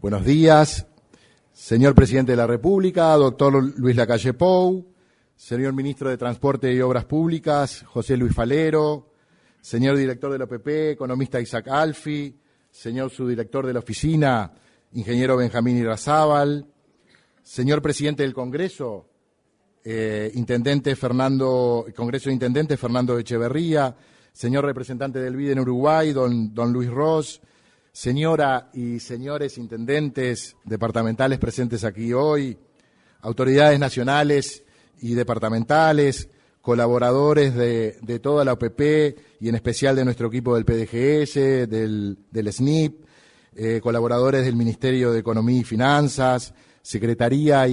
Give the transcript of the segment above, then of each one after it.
Buenos días, señor Presidente de la República, doctor Luis Lacalle Pou, señor Ministro de Transporte y Obras Públicas, José Luis Falero, señor Director de la OPP, economista Isaac Alfi, señor Subdirector de la Oficina, ingeniero Benjamín Irrazábal, señor Presidente del Congreso, Congreso de Intendentes Fernando Echeverría, señor representante del BID en Uruguay, don Luis Ros, señora y señores intendentes departamentales presentes aquí hoy, autoridades nacionales y departamentales, colaboradores de toda la OPP y en especial de nuestro equipo del PDGS, del SNIP, colaboradores del Ministerio de Economía y Finanzas, secretaria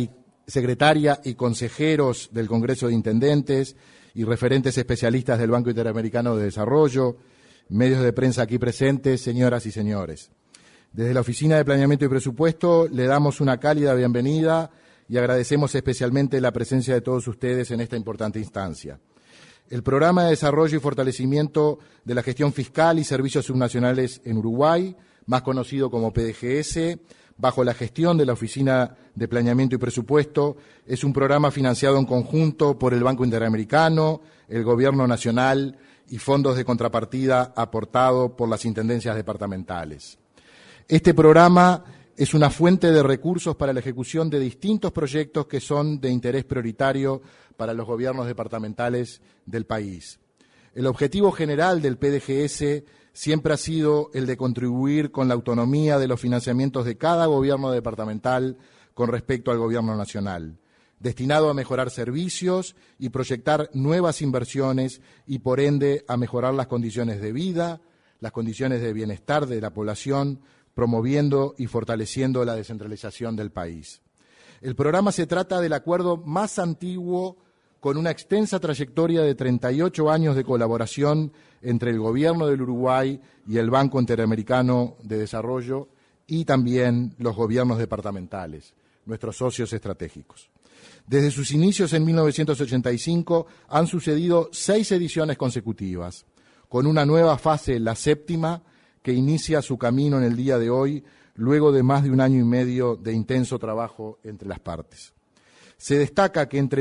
y consejeros del Congreso de Intendentes y referentes especialistas del Banco Interamericano de Desarrollo, medios de prensa aquí presentes, señoras y señores. Desde la Oficina de Planeamiento y Presupuesto le damos una cálida bienvenida y agradecemos especialmente la presencia de todos ustedes en esta importante instancia. El Programa de Desarrollo y Fortalecimiento de la Gestión Fiscal y Servicios Subnacionales en Uruguay, más conocido como PDGS, bajo la gestión de la Oficina de Planeamiento y Presupuesto, es un programa financiado en conjunto por el Banco Interamericano, el Gobierno Nacional y fondos de contrapartida aportado por las intendencias departamentales. Este programa es una fuente de recursos para la ejecución de distintos proyectos que son de interés prioritario para los gobiernos departamentales del país. El objetivo general del PDGS siempre ha sido el de contribuir con la autonomía de los financiamientos de cada gobierno departamental con respecto al gobierno nacional, destinado a mejorar servicios y proyectar nuevas inversiones y, por ende, a mejorar las condiciones de vida, las condiciones de bienestar de la población, promoviendo y fortaleciendo la descentralización del país. El programa se trata del acuerdo más antiguo con una extensa trayectoria de 38 años de colaboración entre el Gobierno del Uruguay y el Banco Interamericano de Desarrollo y también los gobiernos departamentales, nuestros socios estratégicos. Desde sus inicios en 1985 han sucedido 6 ediciones consecutivas, con una nueva fase, la 7ª, que inicia su camino en el día de hoy, luego de más de 1 año y medio de intenso trabajo entre las partes. Se destaca que entre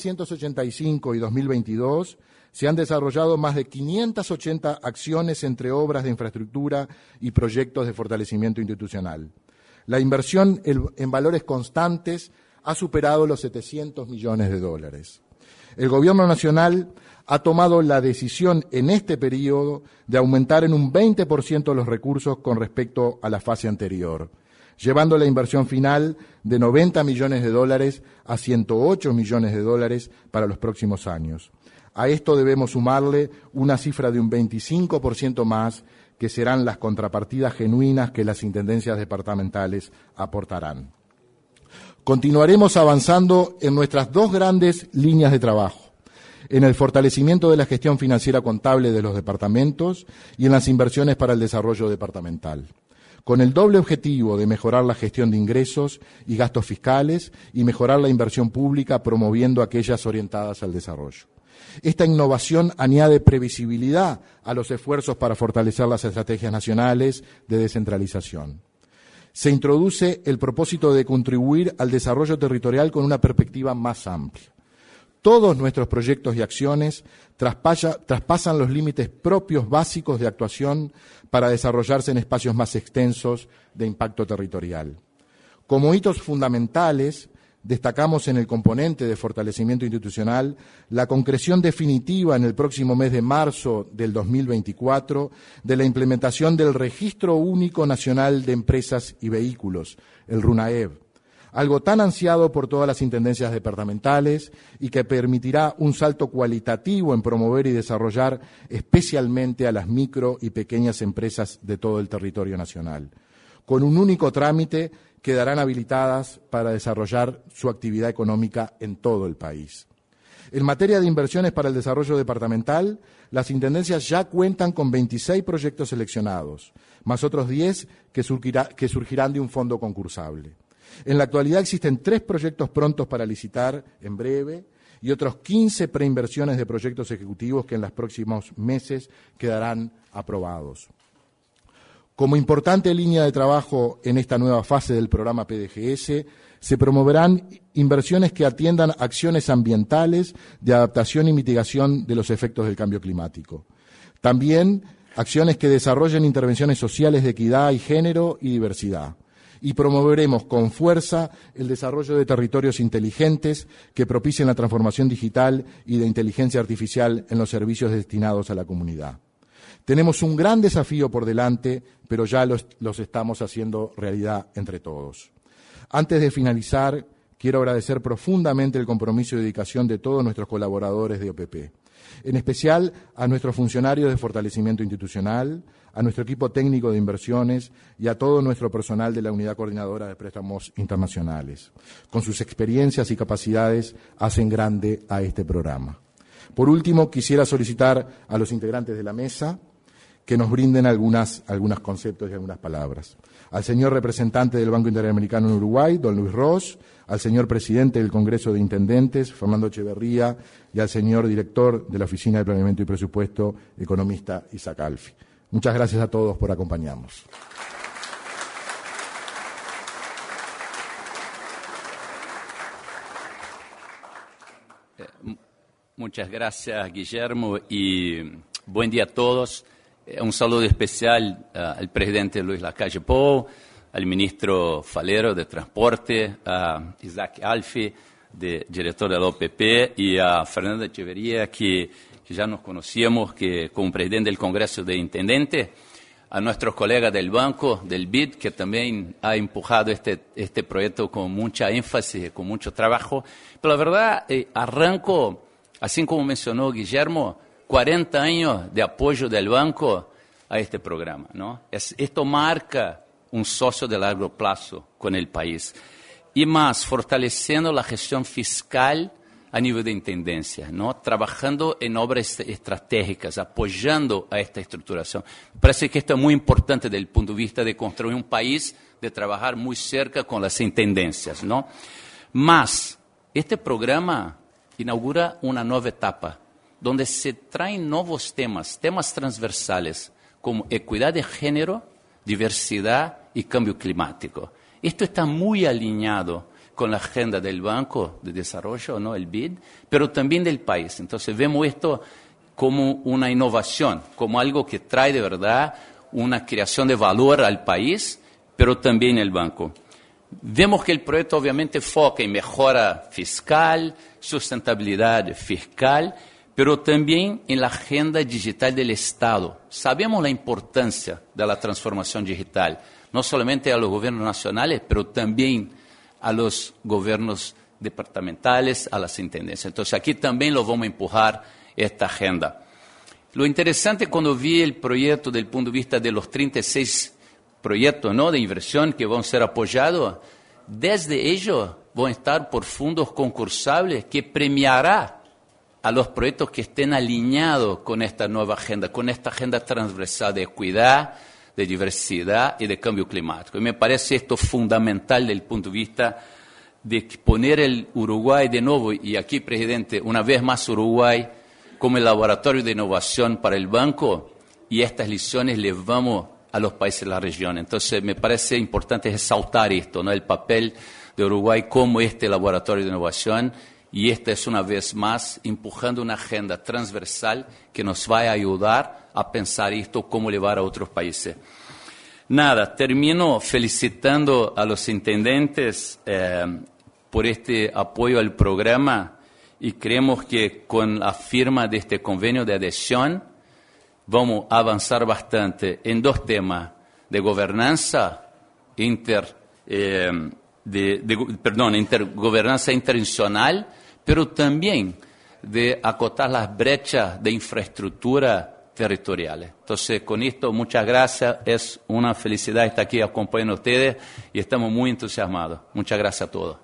1985 y 2022 se han desarrollado más de 580 acciones entre obras de infraestructura y proyectos de fortalecimiento institucional. La inversión en valores constantes ha superado los $700 millones. El Gobierno Nacional ha tomado la decisión en este periodo de aumentar en un 20% los recursos con respecto a la fase anterior, llevando la inversión final de $90 millones a $108 millones para los próximos años. A esto debemos sumarle una cifra de un 25% más, que serán las contrapartidas genuinas que las intendencias departamentales aportarán. Continuaremos avanzando en nuestras 2 grandes líneas de trabajo, en el fortalecimiento de la gestión financiera contable de los departamentos y en las inversiones para el desarrollo departamental, con el doble objetivo de mejorar la gestión de ingresos y gastos fiscales y mejorar la inversión pública promoviendo aquellas orientadas al desarrollo. Esta innovación añade previsibilidad a los esfuerzos para fortalecer las estrategias nacionales de descentralización. Se introduce el propósito de contribuir al desarrollo territorial con una perspectiva más amplia. Todos nuestros proyectos y acciones traspasan los límites propios básicos de actuación para desarrollarse en espacios más extensos de impacto territorial. Como hitos fundamentales, destacamos en el componente de fortalecimiento institucional la concreción definitiva en el próximo mes de marzo del 2024 de la implementación del Registro Único Nacional de Empresas y Vehículos, el RUNAEV, algo tan ansiado por todas las intendencias departamentales y que permitirá un salto cualitativo en promover y desarrollar especialmente a las micro y pequeñas empresas de todo el territorio nacional. Con un único trámite quedarán habilitadas para desarrollar su actividad económica en todo el país. En materia de inversiones para el desarrollo departamental, las intendencias ya cuentan con 26 proyectos seleccionados, más otros 10 que surgirán de un fondo concursable. En la actualidad existen 3 proyectos prontos para licitar en breve y otros 15 preinversiones de proyectos ejecutivos que en los próximos meses quedarán aprobados. Como importante línea de trabajo en esta nueva fase del programa PDGS, se promoverán inversiones que atiendan acciones ambientales de adaptación y mitigación de los efectos del cambio climático. También acciones que desarrollen intervenciones sociales de equidad y género y diversidad. Y promoveremos con fuerza el desarrollo de territorios inteligentes que propicien la transformación digital y de inteligencia artificial en los servicios destinados a la comunidad. Tenemos un gran desafío por delante, pero ya los estamos haciendo realidad entre todos. Antes de finalizar, quiero agradecer profundamente el compromiso y dedicación de todos nuestros colaboradores de OPP, en especial a nuestros funcionarios de fortalecimiento institucional, a nuestro equipo técnico de inversiones y a todo nuestro personal de la Unidad Coordinadora de Préstamos Internacionales. Con sus experiencias y capacidades hacen grande a este programa. Por último, quisiera solicitar a los integrantes de la mesa que nos brinden algunos conceptos y algunas palabras. Al señor representante del Banco Interamericano en Uruguay, don Luis Ross, al señor presidente del Congreso de Intendentes, Fernando Echeverría, y al señor director de la Oficina de Planeamiento y Presupuesto, economista Isaac Alfi. Muchas gracias a todos por acompañarnos. Muchas gracias, Guillermo, y buen día a todos. Un saludo especial al presidente Luis Lacalle Pou, al ministro Falero de Transporte, a Isaac Alfi, director de la OPP, y a Fernando Echeverría, que ya nos conocíamos como presidente del Congreso de Intendentes, a nuestros colegas del banco, del BID, que también ha empujado este proyecto con mucha énfasis, con mucho trabajo. Pero la verdad, arranco, así como mencionó Guillermo, 40 años de apoyo del banco a este programa, ¿no? Esto marca un socio de largo plazo con el país. Y más, fortaleciendo la gestión fiscal a nivel de intendencia, ¿no? Trabajando en obras estratégicas, apoyando a esta estructuración. Me parece que esto es muy importante desde el punto de vista de construir un país, de trabajar muy cerca con las intendencias, ¿no? Más, este programa inaugura una nueva etapa, donde se traen nuevos temas transversales, como equidad de género, diversidad y cambio climático. Esto está muy alineado con la agenda del Banco de Desarrollo, ¿no? El BID, pero también del país. Entonces vemos esto como una innovación, como algo que trae de verdad una creación de valor al país, pero también el banco. Vemos que el proyecto obviamente foca en mejora fiscal, sustentabilidad fiscal, pero también en la agenda digital del Estado. Sabemos la importancia de la transformación digital, no solamente a los gobiernos nacionales, pero también a los gobiernos departamentales, a las intendencias. Entonces aquí también lo vamos a empujar esta agenda. Lo interesante cuando vi el proyecto desde el punto de vista de los 36 proyectos, ¿no?, de inversión que van a ser apoyados, desde ellos van a estar por fondos concursables que premiará a los proyectos que estén alineados con esta nueva agenda, con esta agenda transversal de equidad, de diversidad y de cambio climático. Y me parece esto fundamental desde el punto de vista de poner el Uruguay de nuevo, y aquí, presidente, una vez más Uruguay como el laboratorio de innovación para el banco, y estas lecciones les vamos a los países de la región. Entonces, me parece importante resaltar esto, ¿no?, el papel de Uruguay como este laboratorio de innovación. Y esta es una vez más empujando una agenda transversal que nos va a ayudar a pensar esto, cómo llevar a otros países. Nada, termino felicitando a los intendentes por este apoyo al programa, y creemos que con la firma de este convenio de adhesión vamos a avanzar bastante en dos temas de gobernanza intergobernanza interinstitucional, pero también de acotar las brechas de infraestructura territoriales. Entonces, con esto, muchas gracias. Es una felicidad estar aquí acompañando a ustedes y estamos muy entusiasmados. Muchas gracias a todos.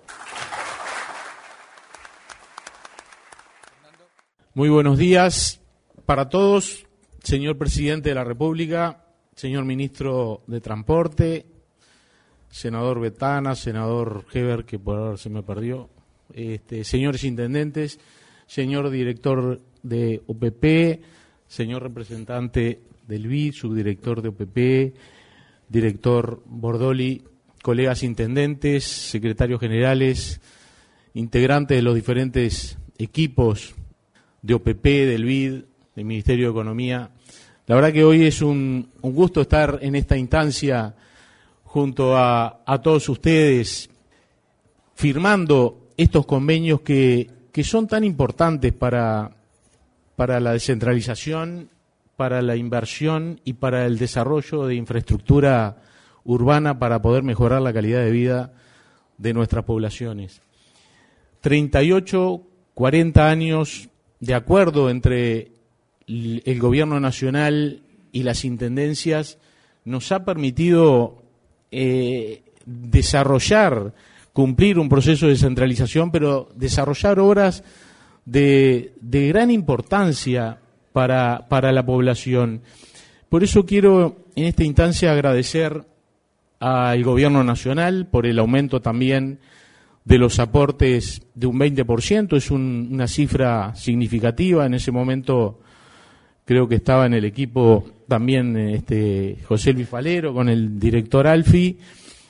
Muy buenos días para todos, señor presidente de la República, señor ministro de Transporte, senador Betana, senador Heber, que por ahora se me perdió, señores intendentes, señor director de OPP, señor representante del BID, subdirector de OPP, director Bordoli, colegas intendentes, secretarios generales, integrantes de los diferentes equipos de OPP, del BID, del Ministerio de Economía. La verdad que hoy es un gusto estar en esta instancia junto a todos ustedes, firmando estos convenios que son tan importantes para la descentralización, para la inversión y para el desarrollo de infraestructura urbana para poder mejorar la calidad de vida de nuestras poblaciones. 38, 40 años de acuerdo entre el Gobierno Nacional y las intendencias nos ha permitido desarrollar, cumplir un proceso de descentralización, pero desarrollar obras de gran importancia para la población. Por eso quiero en esta instancia agradecer al Gobierno Nacional por el aumento también de los aportes de un 20%, es una cifra significativa. En ese momento creo que estaba en el equipo también José Luis Falero con el director Alfi.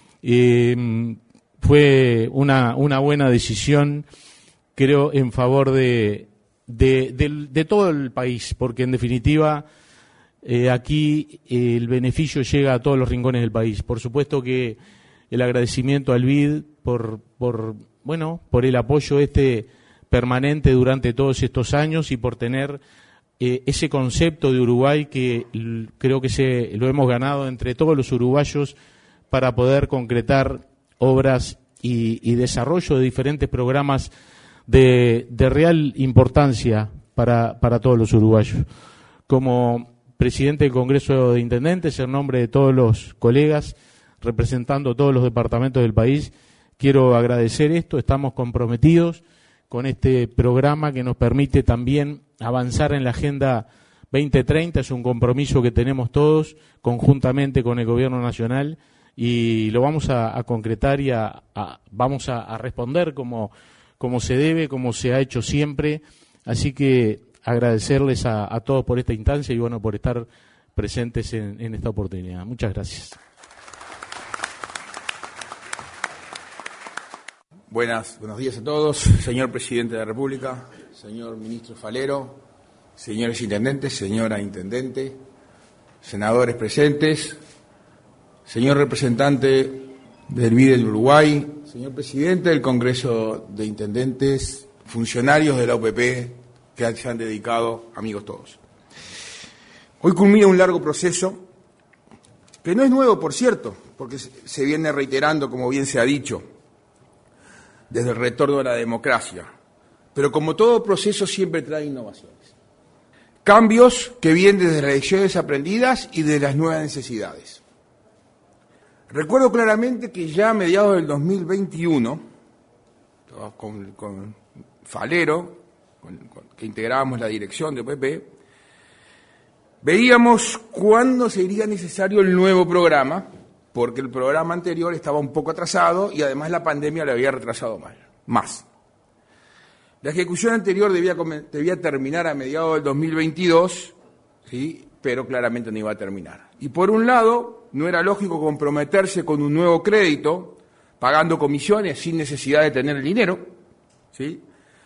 Fue una buena decisión, creo, en favor de todo el país, porque en definitiva aquí el beneficio llega a todos los rincones del país. Por supuesto que el agradecimiento al BID por el apoyo permanente durante todos estos años y por tener ese concepto de Uruguay que creo que lo hemos ganado entre todos los uruguayos para poder concretar obras y desarrollo de diferentes programas de real importancia para todos los uruguayos. Como presidente del Congreso de Intendentes, en nombre de todos los colegas, representando todos los departamentos del país, quiero agradecer esto. Estamos comprometidos con este programa que nos permite también avanzar en la Agenda 2030. Es un compromiso que tenemos todos conjuntamente con el Gobierno Nacional y lo vamos a concretar y vamos a responder como se debe, como se ha hecho siempre. Así que agradecerles a todos por esta instancia y por estar presentes en esta oportunidad. Muchas gracias. Buenos días a todos, señor Presidente de la República, señor Ministro Falero, señores intendentes, señora intendente, senadores presentes, señor representante del BID del Uruguay, señor Presidente del Congreso de Intendentes, funcionarios de la OPP que se han dedicado, amigos todos. Hoy culmina un largo proceso, que no es nuevo, por cierto, porque se viene reiterando, como bien se ha dicho, desde el retorno a la democracia. Pero como todo proceso siempre trae innovaciones. Cambios que vienen desde las lecciones aprendidas y de las nuevas necesidades. Recuerdo claramente que ya a mediados del 2021, con Falero, que integrábamos la dirección de OPP, veíamos cuándo sería necesario el nuevo programa, porque el programa anterior estaba un poco atrasado y además la pandemia lo había retrasado más. La ejecución anterior debía terminar a mediados del 2022, ¿sí? Pero claramente no iba a terminar. Y por un lado, no era lógico comprometerse con un nuevo crédito, pagando comisiones sin necesidad de tener el dinero, ¿sí?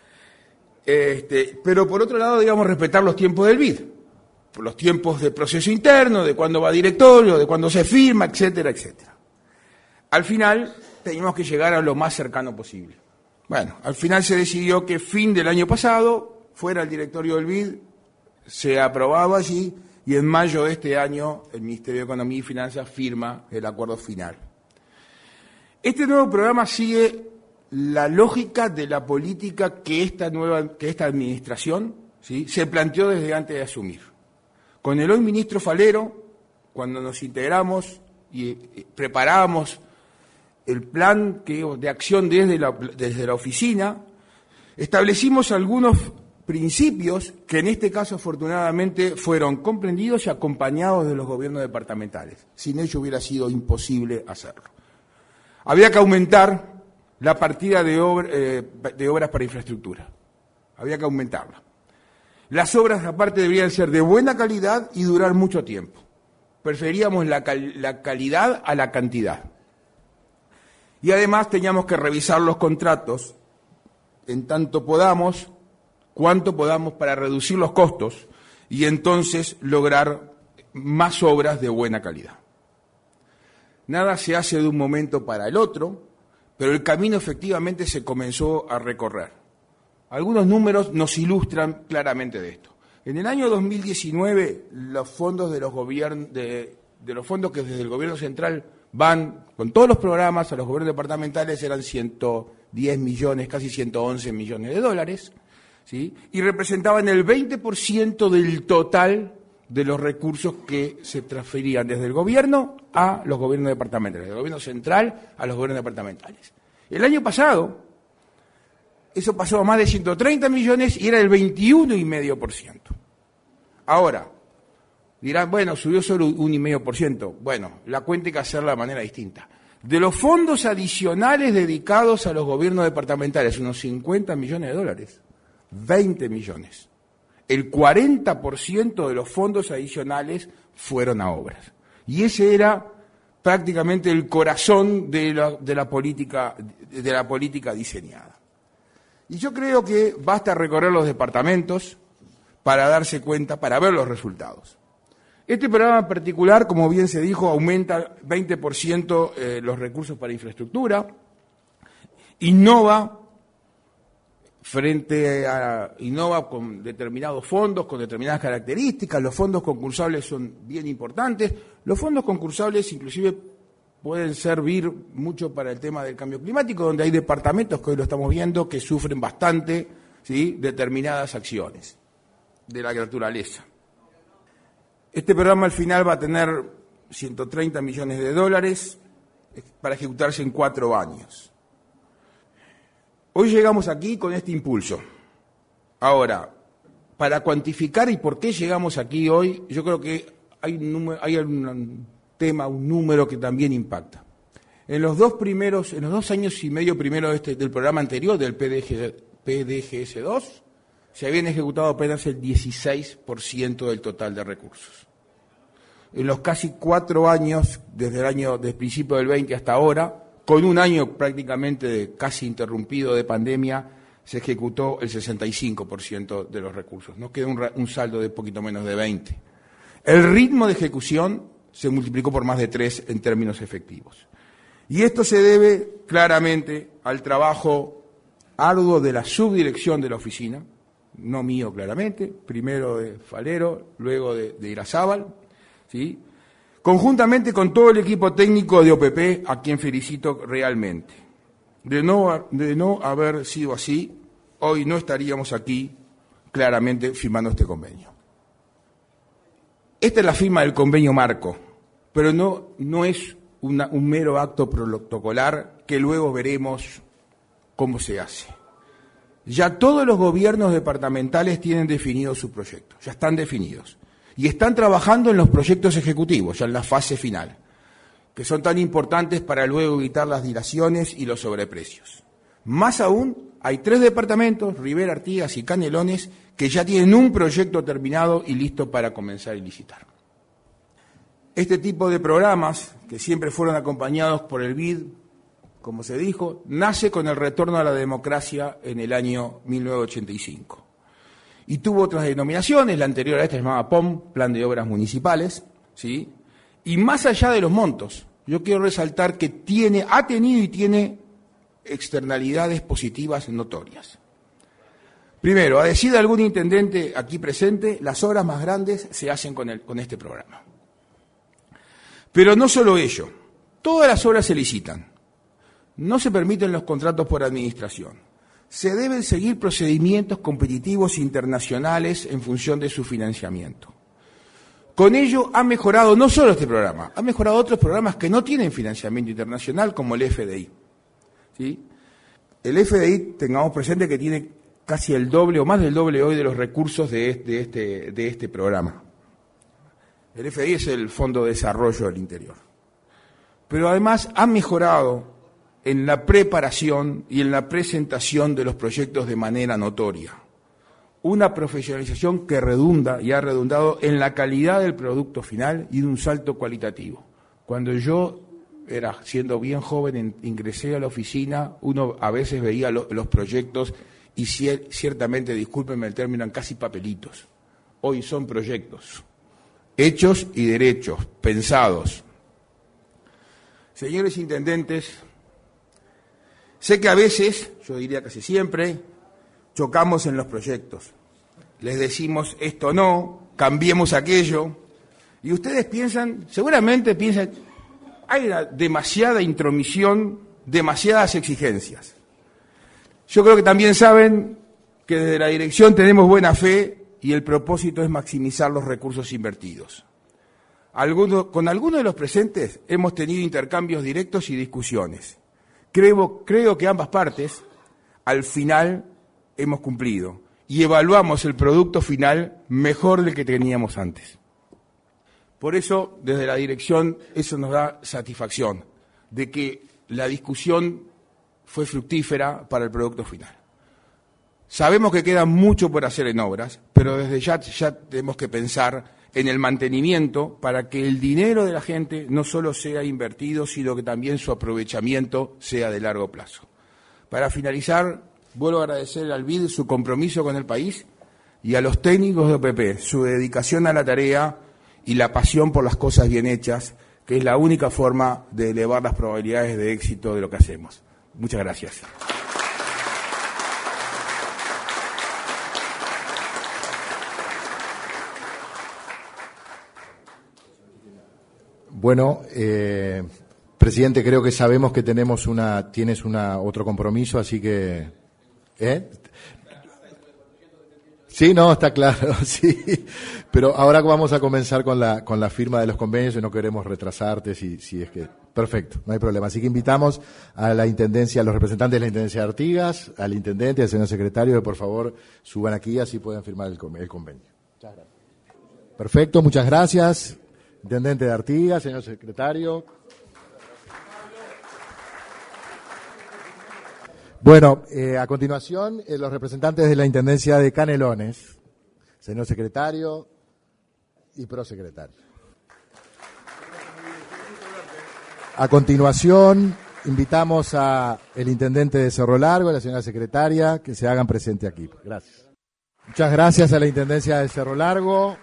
Pero por otro lado, digamos, respetar los tiempos del BID. Los tiempos de proceso interno, de cuándo va directorio, de cuándo se firma, etcétera, etcétera. Al final, teníamos que llegar a lo más cercano posible. Bueno, al final se decidió que fin del año pasado fuera el directorio del BID, se aprobaba allí, y en mayo de este año el Ministerio de Economía y Finanzas firma el acuerdo final. Este nuevo programa sigue la lógica de la política que esta administración, ¿sí?, se planteó desde antes de asumir. Con el hoy ministro Falero, cuando nos integramos y preparábamos el plan de acción desde la oficina, establecimos algunos principios que en este caso afortunadamente fueron comprendidos y acompañados de los gobiernos departamentales. Sin ello hubiera sido imposible hacerlo. Había que aumentar la partida de obras para infraestructura. Había que aumentarla. Las obras, aparte, deberían ser de buena calidad y durar mucho tiempo. preferíamos la calidad a la cantidad. Y además teníamos que revisar los contratos en tanto podamos, cuánto podamos para reducir los costos y entonces lograr más obras de buena calidad. Nada se hace de un momento para el otro, pero el camino efectivamente se comenzó a recorrer. Algunos números nos ilustran claramente de esto. En el año 2019, los fondos de los fondos que desde el gobierno central van con todos los programas a los gobiernos departamentales eran 110 millones, casi 111 millones de dólares, ¿sí? Y representaban el 20% del total de los recursos que se transferían desde el gobierno a los gobiernos departamentales, del gobierno central a los gobiernos departamentales. El año pasado, eso pasó a más de 130 millones y era el 21,5%. Ahora, dirán, bueno, subió solo 1,5%. Bueno, la cuenta hay que hacerla de manera distinta. De los fondos adicionales dedicados a los gobiernos departamentales, unos 50 millones de dólares, 20 millones. El 40% de los fondos adicionales fueron a obras. Y ese era prácticamente el corazón de la política diseñada. Y yo creo que basta recorrer los departamentos para darse cuenta, para ver los resultados. Este programa en particular, como bien se dijo, aumenta 20% los recursos para infraestructura, innova con determinados fondos, con determinadas características. Los fondos concursables son bien importantes. Los fondos concursables inclusive pueden servir mucho para el tema del cambio climático, donde hay departamentos, que hoy lo estamos viendo, que sufren bastante, ¿sí?, determinadas acciones de la naturaleza. Este programa al final va a tener 130 millones de dólares para ejecutarse en 4 años. Hoy llegamos aquí con este impulso. Ahora, para cuantificar y por qué llegamos aquí hoy, yo creo que hay un número que también impacta. En los 2 años y medio primero del programa anterior, del PDGS-2, se habían ejecutado apenas el 16% del total de recursos. En los casi 4 años, desde el principio del 20 hasta ahora, con un año prácticamente casi interrumpido de pandemia, se ejecutó el 65% de los recursos. Nos queda un saldo de poquito menos de 20. El ritmo de ejecución se multiplicó por más de 3 en términos efectivos. Y esto se debe claramente al trabajo arduo de la subdirección de la oficina, no mío claramente, primero de Falero, luego de Irazábal, ¿sí?, conjuntamente con todo el equipo técnico de OPP, a quien felicito realmente. De no haber sido así, hoy no estaríamos aquí claramente firmando este convenio. Esta es la firma del convenio marco, pero no es un mero acto protocolar que luego veremos cómo se hace. Ya todos los gobiernos departamentales tienen definidos sus proyectos, ya están definidos. Y están trabajando en los proyectos ejecutivos, ya en la fase final, que son tan importantes para luego evitar las dilaciones y los sobreprecios. Más aún, hay 3 departamentos, Rivera, Artigas y Canelones, que ya tienen un proyecto terminado y listo para comenzar a licitar. Este tipo de programas, que siempre fueron acompañados por el BID, como se dijo, nace con el retorno a la democracia en el año 1985. Y tuvo otras denominaciones, la anterior a esta se llamaba POM, Plan de Obras Municipales, ¿sí? Y más allá de los montos, yo quiero resaltar que ha tenido y tiene externalidades positivas notorias. Primero, a decir de algún intendente aquí presente, las obras más grandes se hacen con este programa. Pero no solo ello, todas las obras se licitan, no se permiten los contratos por administración. Se deben seguir procedimientos competitivos internacionales en función de su financiamiento. Con ello ha mejorado no solo este programa, ha mejorado otros programas que no tienen financiamiento internacional, como el FDI. ¿Sí? El FDI, tengamos presente que tiene casi el doble o más del doble hoy de los recursos de este programa. El FDI es el Fondo de Desarrollo del Interior. Pero además ha mejorado en la preparación y en la presentación de los proyectos de manera notoria. una profesionalización que redunda y ha redundado en la calidad del producto final y de un salto cualitativo. Cuando yo siendo bien joven, ingresé a la oficina, uno a veces veía los proyectos y ciertamente, discúlpenme el término, eran casi papelitos. Hoy son proyectos, hechos y derechos, pensados. Señores intendentes, sé que a veces, yo diría casi siempre, chocamos en los proyectos. Les decimos esto no, cambiemos aquello, y ustedes seguramente piensan, hay demasiada intromisión, demasiadas exigencias. Yo creo que también saben que desde la dirección tenemos buena fe y el propósito es maximizar los recursos invertidos. Con algunos de los presentes hemos tenido intercambios directos y discusiones. Creo que ambas partes, al final, hemos cumplido y evaluamos el producto final mejor del que teníamos antes. Por eso, desde la dirección, eso nos da satisfacción, de que la discusión fue fructífera para el producto final. Sabemos que queda mucho por hacer en obras, pero desde ya tenemos que pensar en el mantenimiento para que el dinero de la gente no solo sea invertido, sino que también su aprovechamiento sea de largo plazo. Para finalizar, vuelvo a agradecer al BID su compromiso con el país y a los técnicos de OPP su dedicación a la tarea y la pasión por las cosas bien hechas, que es la única forma de elevar las probabilidades de éxito de lo que hacemos. Muchas gracias. Bueno, presidente, creo que sabemos que tienes otro compromiso, así que... Sí, no, está claro, sí. Pero ahora vamos a comenzar con la firma de los convenios y no queremos retrasarte si es que... Perfecto, no hay problema. Así que invitamos a la Intendencia, a los representantes de la Intendencia de Artigas, al Intendente y al señor Secretario, que por favor suban aquí, así pueden firmar el convenio. Muchas gracias. Perfecto, muchas gracias. Intendente de Artigas, señor Secretario. Bueno, a continuación, los representantes de la Intendencia de Canelones, señor Secretario y Prosecretario. A continuación, invitamos a el Intendente de Cerro Largo, a la señora Secretaria, que se hagan presente aquí. Gracias. Muchas gracias a la Intendencia de Cerro Largo.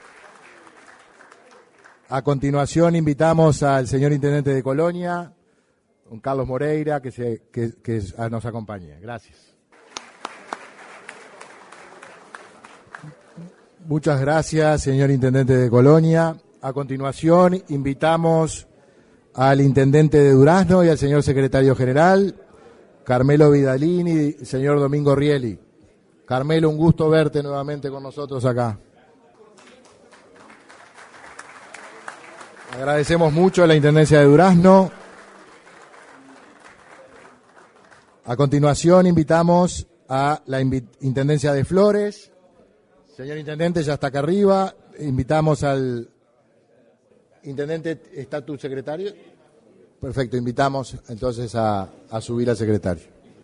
A continuación, invitamos al señor Intendente de Colonia, don Carlos Moreira, que nos acompañe. Gracias. Muchas gracias, señor Intendente de Colonia. A continuación, invitamos al Intendente de Durazno y al señor Secretario General, Carmelo Vidalini y señor Domingo Rieli. Carmelo, un gusto verte nuevamente con nosotros acá. Agradecemos mucho a la Intendencia de Durazno. A continuación invitamos a la Intendencia de Flores. Señor Intendente, ya está acá arriba. Invitamos al Intendente, ¿está tu secretario? Perfecto, invitamos entonces a subir al secretario.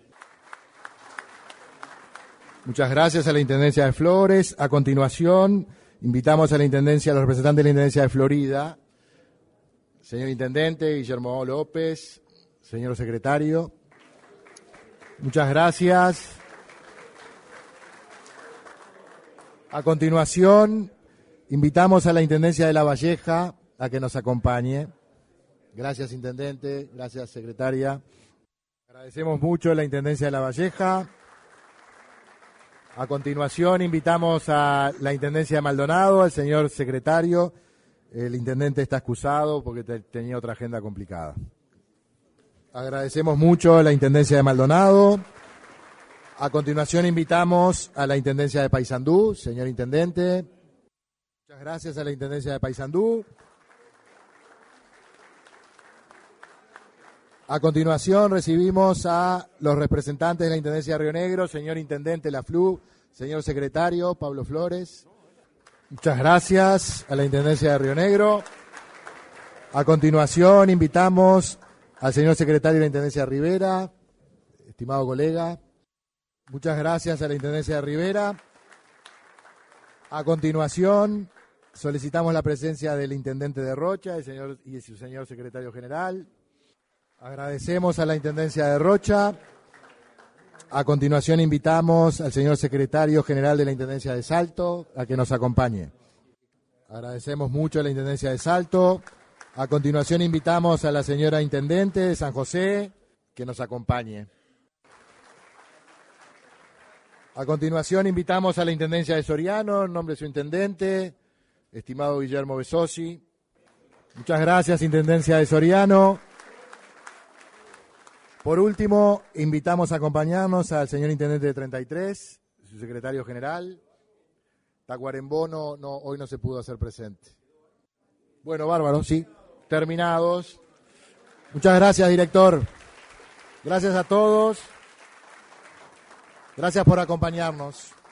Muchas gracias a la Intendencia de Flores. A continuación invitamos a los representantes de la Intendencia de Florida. Señor Intendente, Guillermo López, señor Secretario. Muchas gracias. A continuación, invitamos a la Intendencia de La Valleja a que nos acompañe. Gracias, Intendente. Gracias, Secretaria. Agradecemos mucho a la Intendencia de La Valleja. A continuación, invitamos a la Intendencia de Maldonado, al señor Secretario. El Intendente está excusado porque tenía otra agenda complicada. Agradecemos mucho a la Intendencia de Maldonado. A continuación invitamos a la Intendencia de Paysandú, señor Intendente. Muchas gracias a la Intendencia de Paysandú. A continuación recibimos a los representantes de la Intendencia de Río Negro, señor Intendente Laflú, señor Secretario Pablo Flores. Muchas gracias a la Intendencia de Río Negro. A continuación invitamos al señor Secretario de la Intendencia de Rivera, estimado colega. Muchas gracias a la Intendencia de Rivera. A continuación, solicitamos la presencia del intendente de Rocha y su señor secretario general. Agradecemos a la intendencia de Rocha. A continuación, invitamos al señor secretario general de la intendencia de Salto a que nos acompañe. Agradecemos mucho a la intendencia de Salto. A continuación, invitamos a la señora intendente de San José que nos acompañe. A continuación, invitamos a la intendencia de Soriano, en nombre de su intendente, estimado Guillermo Besosi. Muchas gracias, intendencia de Soriano. Por último, invitamos a acompañarnos al señor intendente de 33, su secretario general. Tacuarembó hoy no se pudo hacer presente. Bueno, bárbaro, sí, terminados. Muchas gracias, director. Gracias a todos. Gracias por acompañarnos.